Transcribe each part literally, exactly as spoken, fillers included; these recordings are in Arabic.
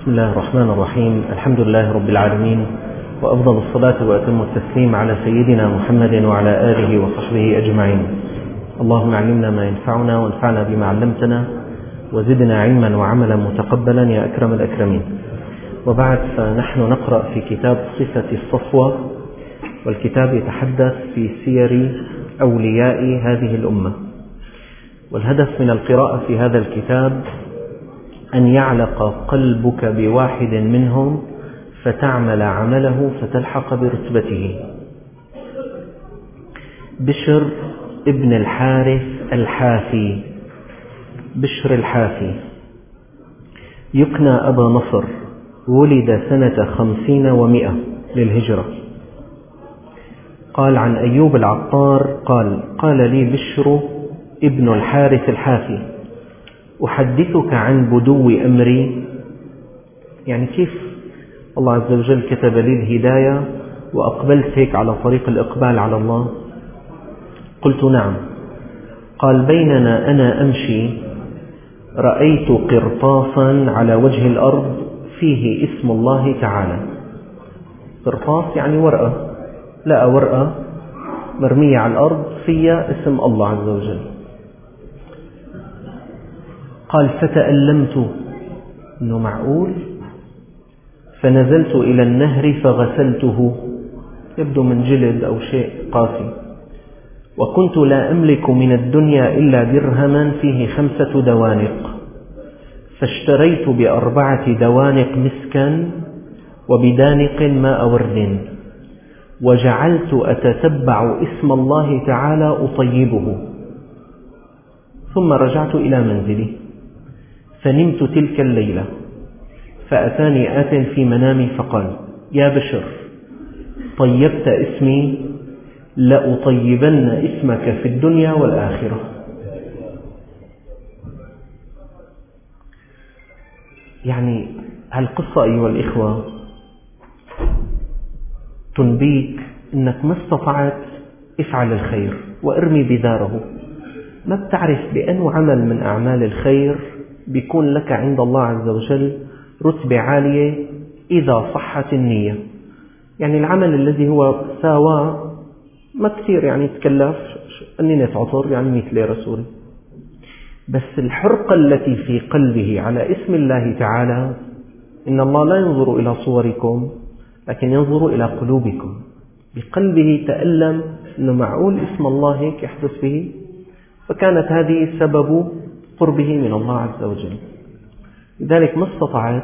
بسم الله الرحمن الرحيم. الحمد لله رب العالمين، وأفضل الصلاة وأتم التسليم على سيدنا محمد وعلى آله وصحبه أجمعين. اللهم علمنا ما ينفعنا وانفعنا بما علمتنا وزدنا علما وعملا متقبلا يا أكرم الأكرمين. وبعد، فنحن نقرأ في كتاب صفة الصفوة، والكتاب يتحدث في سير أولياء هذه الأمة. والهدف من القراءة في هذا الكتاب أن يعلق قلبك بواحد منهم فتعمل عمله فتلحق برتبته. بشر ابن الحارث الحافي، بشر الحافي، يكنى أبا نصر، ولد سنة خمسين ومئة للهجرة. قال عن أيوب العطار قال: قال لي بشر ابن الحارث الحافي: أحدثك عن بدو أمري. يعني كيف الله عز وجل كتب لي الهداية وأقبلت هيك على طريق الإقبال على الله؟ قلت: نعم. قال: بيننا أنا أمشي رأيت قرطاسا على وجه الأرض فيه اسم الله تعالى. قرطاس يعني ورقة، لقى ورقة مرمية على الأرض فيها اسم الله عز وجل. قال: فتألمت، إنه معقول؟ فنزلت إلى النهر فغسلته، يبدو من جلد أو شيء قاسي. وكنت لا أملك من الدنيا إلا درهما فيه خمسة دوانق، فاشتريت بأربعة دوانق مسكا وبدانق ماء ورد، وجعلت أتتبع اسم الله تعالى أطيبه، ثم رجعت إلى منزلي فنمت تلك الليلة. فأتاني آت في منامي فقال: يا بشر، طيبت اسمي، لأطيبن اسمك في الدنيا والآخرة. يعني هالقصة أيها الإخوة تنبيك أنك ما استطعت افعل الخير وارمي بذاره. ما بتعرف بأنه عمل من أعمال الخير بيكون لك عند الله عز وجل رتبة عالية إذا صحت النية. يعني العمل الذي هو ساوى ما كثير يعني تكلف، أني عطر يعني مئة ليرة سوري، بس الحرقة التي في قلبه على اسم الله تعالى، إن الله لا ينظر إلى صوركم لكن ينظر إلى قلوبكم. بقلبه تألم أنه معقول اسم الله هيك يحدث به، فكانت هذه سبب قربه من الله عز وجل. لذلك ما استطعت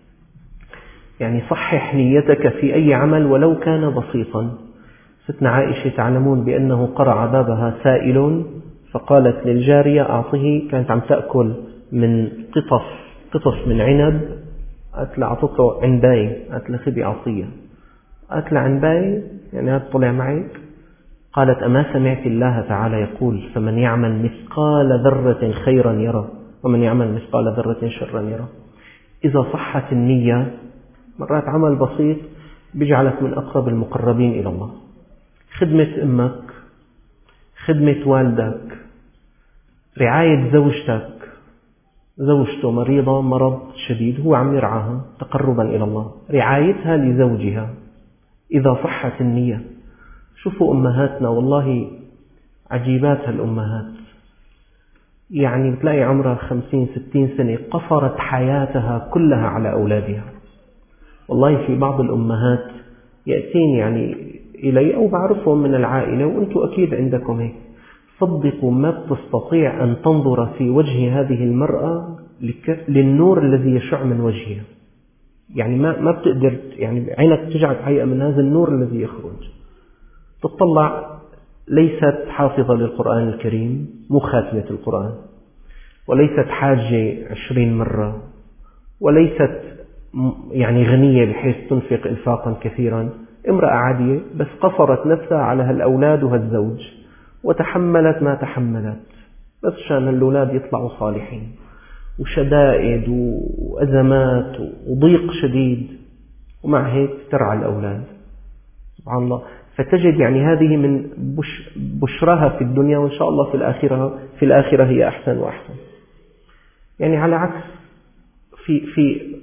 يعني صحح نيتك في أي عمل ولو كان بسيطا. ستنا عائشة تعلمون بأنه قرع بابها سائل فقالت للجارية أعطه، كانت عم تأكل من قطف قطف من عنب، قالت له أعطته عنباي، قالت له خذي أعطيه، قالت له عنباي يعني هذا طلع معك؟ قالت: أما سمعت الله تعالى يقول: فمن يعمل مثقال ذرة خيرا يرى ومن يعمل مثقال ذرة شرا يرى. إذا صحت النية مرات عمل بسيط بيجعلك من أقرب المقربين إلى الله. خدمة أمك، خدمة والدك، رعاية زوجتك، زوجته مريضة مرض شديد هو عم يرعاها تقربا إلى الله، رعايتها لزوجها إذا صحت النية. شوفوا أمهاتنا والله عجيبات هالأمهات، يعني بتلاقي عمرها خمسين ستين سنة قصرت حياتها كلها على أولادها. والله في بعض الأمهات يأتين يعني إلي أو بعرفهم من العائلة، وأنتم أكيد عندكم هيك، صدقوا ما بتستطيع أن تنظر في وجه هذه المرأة للنور الذي يشع من وجهها. يعني ما ما بتقدر، يعني عينك تجعل حقيقة من هذا النور الذي يخرج. تطلع ليست حافظة للقرآن الكريم، مو خاتمة القرآن، وليست حاجة عشرين مرة، وليست يعني غنية بحيث تنفق إنفاقا كثيرا، امرأة عادية بس قصرت نفسها على هالأولاد وهالزوج وتحملت ما تحملت بس عشان الأولاد يطلعوا صالحين، وشدائد وأزمات وضيق شديد، ومع هيك ترعى الأولاد. سبحان الله. فتجد يعني هذه من بش بشرها في الدنيا، وإن شاء الله في الآخرة في الآخرة هي أحسن وأحسن. يعني على عكس في في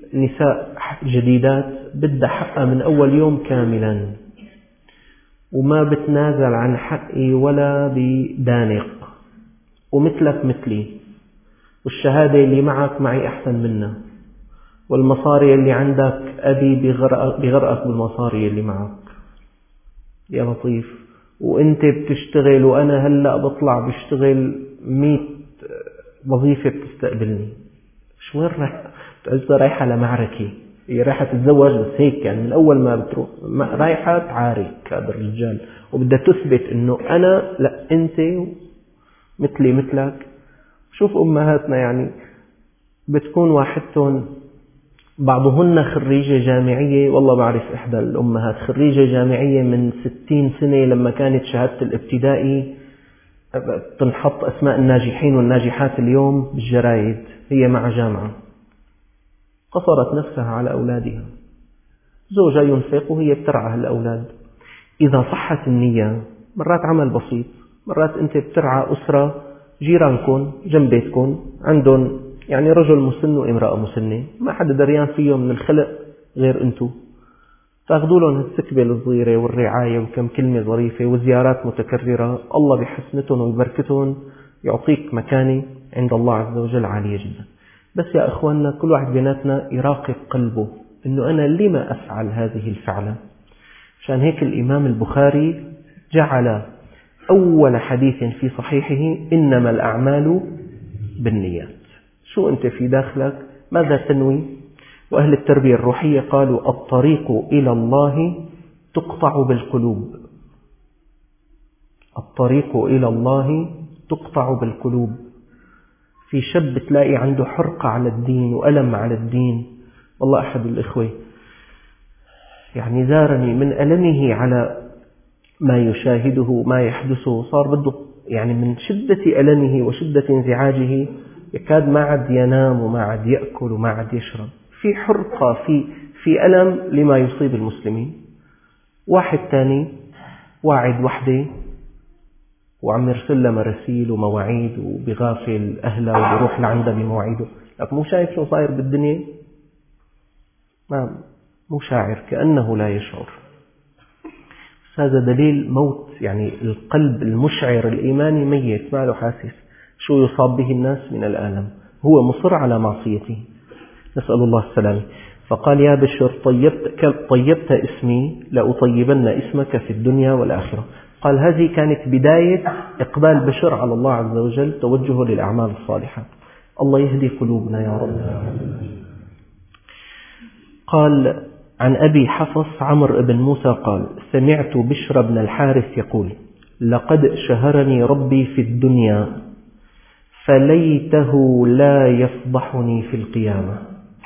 نساء جديدات بدها حقها من أول يوم كاملا، وما بتنازل عن حقي ولا بدانق، ومثلك مثلي، والشهادة اللي معك معي أحسن منها، والمصاري اللي عندك أبي بغرقك بالمصاري اللي معك. يا لطيف، وانت بتشتغل وأنا هلأ بطلع بشتغل مئة وظيفة بتستقبلني. شو وين رايحة؟ بتعزها رايحة لمعركة، هي رايحة تتزوج بس هيك يعني من أول ما بتروح رايحة تعارك هذا الرجال، وبدها تثبت إنه أنا لا أنت مثلي مثلك. شوف أمهاتنا يعني بتكون واحدتهم بعضهن خريجة جامعية، والله بعرف إحدى الأمهات خريجة جامعية من ستين سنة، لما كانت شهادة الابتدائي تنحط أسماء الناجحين والناجحات اليوم بالجرايد، هي مع جامعة، قصرت نفسها على أولادها، زوجها ينفق وهي بترعى هالأولاد. إذا صحت النية مرات عمل بسيط، مرات أنت بترعى أسرة جيرانكم جنب بيتكم عندهم يعني رجل مسن وامرأة مسنة، ما حدا دريان فيهم من الخلق غير أنتو، تاخذوا لهم السكبة الصغيرة والرعاية وكم كلمة ظريفة وزيارات متكررة، الله بحسنتهم وبركتهم يعطيك مكانة عند الله عز وجل عالية جدا. بس يا أخواننا كل واحد بيناتنا يراقب قلبه إنه أنا لما أفعل هذه الفعلة. عشان هيك الإمام البخاري جعل أول حديث في صحيحه إنما الأعمال بالنيات. شو أنت في داخلك؟ ماذا تنوي؟ وأهل التربية الروحية قالوا الطريق إلى الله تقطع بالقلوب، الطريق إلى الله تقطع بالقلوب. في شاب تلاقي عنده حرقة على الدين وألم على الدين. والله أحد الإخوة يعني زارني من ألمه على ما يشاهده ما يحدثه، صار بده يعني من شدة ألمه وشدة انزعاجه يكاد ما عاد ينام وما عاد يأكل وما عاد يشرب، في حرقة في في ألم لما يصيب المسلمين. واحد تاني واعد وحده وعم يرسل لها مراسيل ومواعيد وبغافل أهله وبيروح لعندها بمواعيده، لكن مو شايف شو صاير بالدنيا، ما مو شاعر، كأنه لا يشعر. هذا دليل موت، يعني القلب المشعر الإيماني ميت، ما له حاسس شو يصاب به الناس من الآلم، هو مصر على معصيته، نسأل الله السلامة. فقال يا بشر طيبت, طيبت اسمي لأطيبن اسمك في الدنيا والآخرة. قال هذه كانت بداية إقبال بشر على الله عز وجل، توجهه للأعمال الصالحة. الله يهدي قلوبنا يا رب. قال عن أبي حفص عمرو بن موسى قال سمعت بشر بن الحارث يقول لقد شهرني ربي في الدنيا فليته لا يفضحني في القيامة.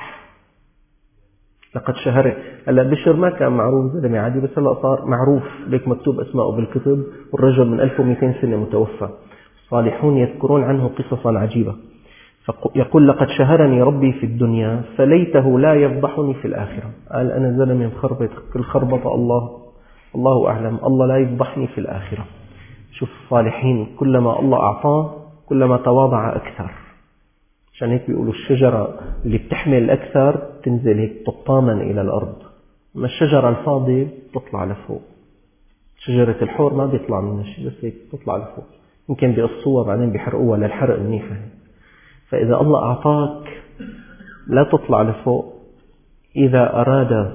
لقد شهر هلا بشر ما كان معروف زلمة عادي، بس هلا صار معروف، ليك مكتوب أسماءه بالكتب، والرجل من ألف ومئتين سنة متوفى، الصالحون يذكرون عنه قصصا عجيبة. يقول لقد شهرني ربي في الدنيا فليته لا يفضحني في الآخرة. قال أنا زلمة مخربط كل خربطة، الله الله أعلم، الله لا يفضحني في الآخرة. شوف الصالحين كلما الله أعطاه كلما تواضع أكثر. عشان هيك بيقولوا الشجرة اللي بتحمل الأكثر تنزل هيك تطامن إلى الأرض، أما الشجرة الفاضية تطلع لفوق. شجرة الحور ما بيطلع منها شيء، بس هيك تطلع لفوق، يمكن بيقصوها بعدين بيحرقوها للحرق منيحة. فإذا الله أعطاك لا تطلع لفوق. إذا أراد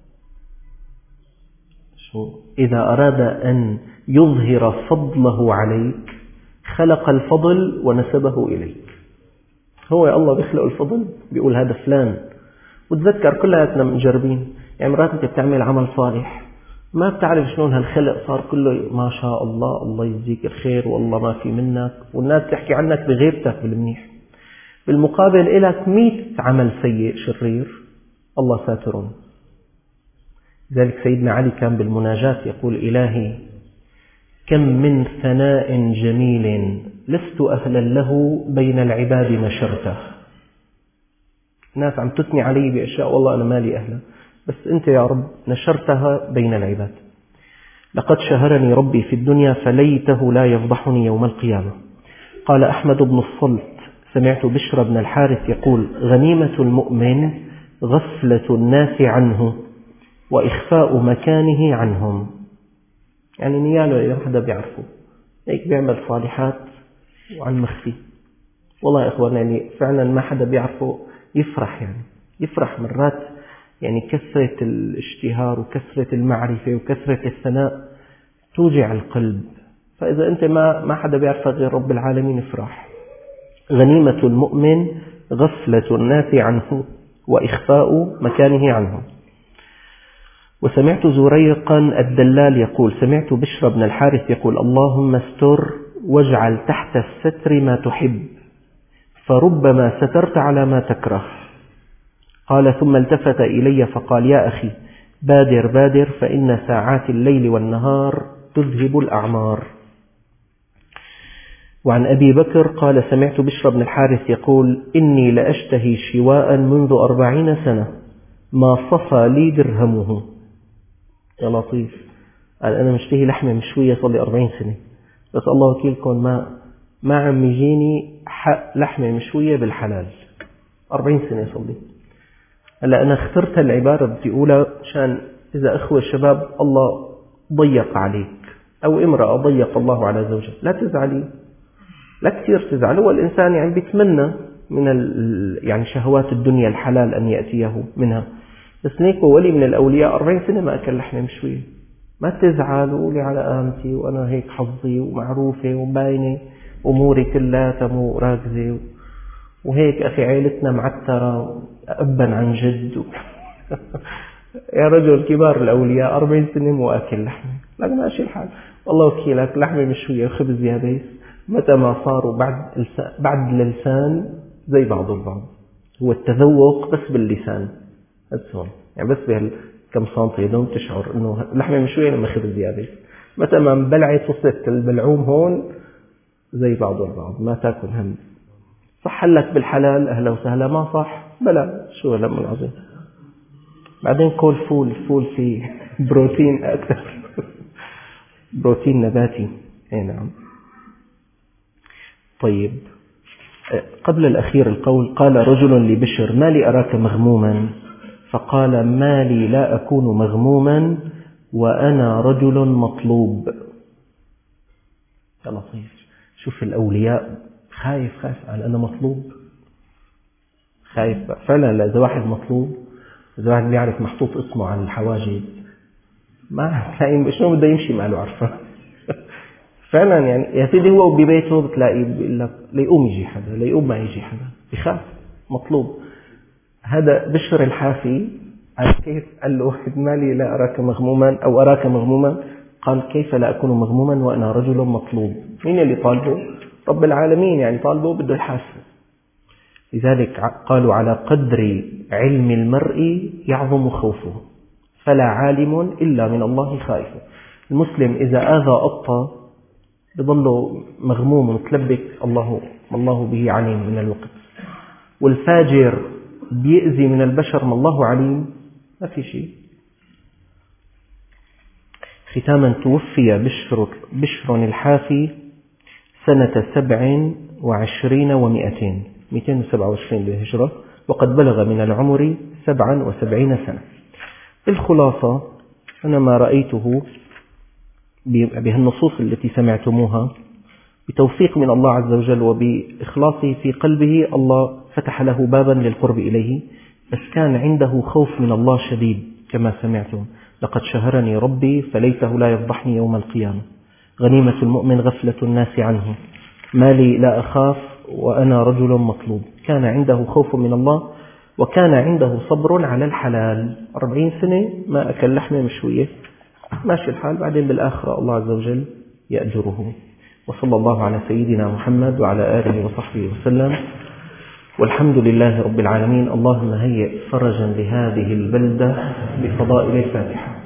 شو إذا أراد أن يظهر فضله عليك خلق الفضل ونسبه إليك. هو الله بيخلق الفضل، بيقول هذا فلان. وتذكر كلنا مجربين، يعني مرات أنت بتعمل عمل صالح ما بتعرف شلون هالخلق صار كله ما شاء الله، الله يجزيك الخير والله ما في منك، والناس تحكي عنك بغيبتك بالمنيح. بالمقابل إلك مئة عمل سيء شرير الله ساتر. ذلك سيدنا علي كان بالمناجاة يقول إلهي كم من ثناء جميل لست أهلا له بين العباد نشرته. الناس عم تثني علي بأشياء والله أنا مالي أهلا، بس أنت يا رب نشرتها بين العباد. لقد شهرني ربي في الدنيا فليته لا يفضحني يوم القيامة. قال أحمد بن الصلت سمعت بشر بن الحارث يقول غنيمة المؤمن غفلة الناس عنه وإخفاء مكانه عنهم. يعني نياله إذا حدا بيعرفه هيك بيعمل صالحات وعن مخفي. والله يا إخوان يعني فعلا ما حدا بيعرفه يفرح، يعني يفرح مرات، يعني كثرة الاشتهار وكثرة المعرفة وكثرة الثناء توجع القلب. فإذا أنت ما ما حدا بيعرفك غير رب العالمين افرح. غنيمة المؤمن غفلة الناس عنه وإخفاء مكانه عنه. وسمعت زريقا الدلال يقول سمعت بشر بن الحارث يقول اللهم استر واجعل تحت الستر ما تحب فربما سترت على ما تكره. قال ثم التفت إلي فقال يا أخي بادر بادر فإن ساعات الليل والنهار تذهب الأعمار. وعن أبي بكر قال سمعت بشر بن الحارث يقول إني لأشتهي شواء منذ أربعين سنة ما صفى لي درهمه. يا لطيف، قال أنا مشتهي لحمة مشوية صار لي أربعين سنة، بس الله وكيلكم ما ما عم يجيني حق لحمة مشوية بالحلال. أربعين سنة صار لي. هلا أنا اخترت العبارة بدي أقولها عشان إذا أخوة شباب الله ضيق عليك أو امرأة ضيق الله على زوجها لا تزعلي، لا كثير تزعل. هو الإنسان يعني بيتمنى من يعني شهوات الدنيا الحلال أن يأتيه منها، بس نيكو ولي من الأولياء أربعين سنة ما أكل لحمة مشوية. ما تزعل وقولي على آمتي وأنا هيك حظي ومعروفة ومباينة أموري كلها تمو راكزة وهيك أخي عائلتنا معترة أبا عن جد يا رجل كبار الأولياء أربعين سنة مو أكل لحمة، لكن ماشي الحال والله وكيلك لحمة مشوية وخبز يا بيس متى ما صاروا بعد بعد اللسان زي بعض البعض. هو التذوق بس باللسان هون، يعني بس بهالكم سنتي دوم تشعر إنه لحمة مشوية لما خبز يا بيس. متى ما بلعت وصلت البلعوم هون زي بعض البعض، ما تاكل هم. صح لك بالحلال أهلا وسهلا، ما صح بلا شو لما العظيم. بعدين كل فول فول فيه بروتين أكثر بروتين نباتي. اي نعم. طيب قبل الأخير القول قال رجل لبشر ما لي أراك مغموما؟ فقال ما لي لا أكون مغموما وأنا رجل مطلوب. يا لطيف، شوف الأولياء خايف خايف قال أنا مطلوب، خايف فعلا. إذا واحد مطلوب، إذا واحد بيعرف محطوط اسمه على الحواجز ما تلاقي شنو بده يمشي ماله عرفه فعلا. يعني يا سيدي هو ببيته بتلاقي بيقول لك ليقوم يجي حدا، ليقوم ما يجي حدا، بخاف مطلوب. هذا بشر الحافي قال كيف؟ قال له واحد مالي لا أراك مغموما أو أراك مغموما، قال كيف لا أكون مغموما وأنا رجل مطلوب. مين اللي طالبه؟ رب العالمين، يعني طالبه بده يحاسب. لذلك قالوا على قدر علم المرء يعظم خوفه فلا عالم إلا من الله خائف. المسلم إذا آذى أبطى يظل مغموم ومتلبك، الله الله به عليم من الوقت. والفاجر بيأذي من البشر ما الله عليم، ما في شيء. ختاما توفي بشر, بشر الحافي سنة سبع وعشرين ومئتين مئتين وسبعة وعشرين للهجرة، وقد بلغ من العمر سبعا وسبعين سنة. الخلاصة أنا ما رأيته بهالنصوص التي سمعتموها بتوفيق من الله عز وجل وبإخلاصه في قلبه، الله فتح له بابا للقرب إليه، بس كان عنده خوف من الله شديد كما سمعتم. لقد شهرني ربي فليته لا يفضحني يوم القيامة. غنيمة المؤمن غفلة الناس عنه. مالي لا أخاف وأنا رجل مطلوب. كان عنده خوف من الله وكان عنده صبر على الحلال. أربعين سنة ما أكل لحمة مشوية، ماشي الحال. بعدين بالآخرة الله عز وجل يأجره. وصلى الله على سيدنا محمد وعلى آله وصحبه وسلم، والحمد لله رب العالمين. اللهم هيئ فرجا لهذه البلدة بفضائل الفاتحة.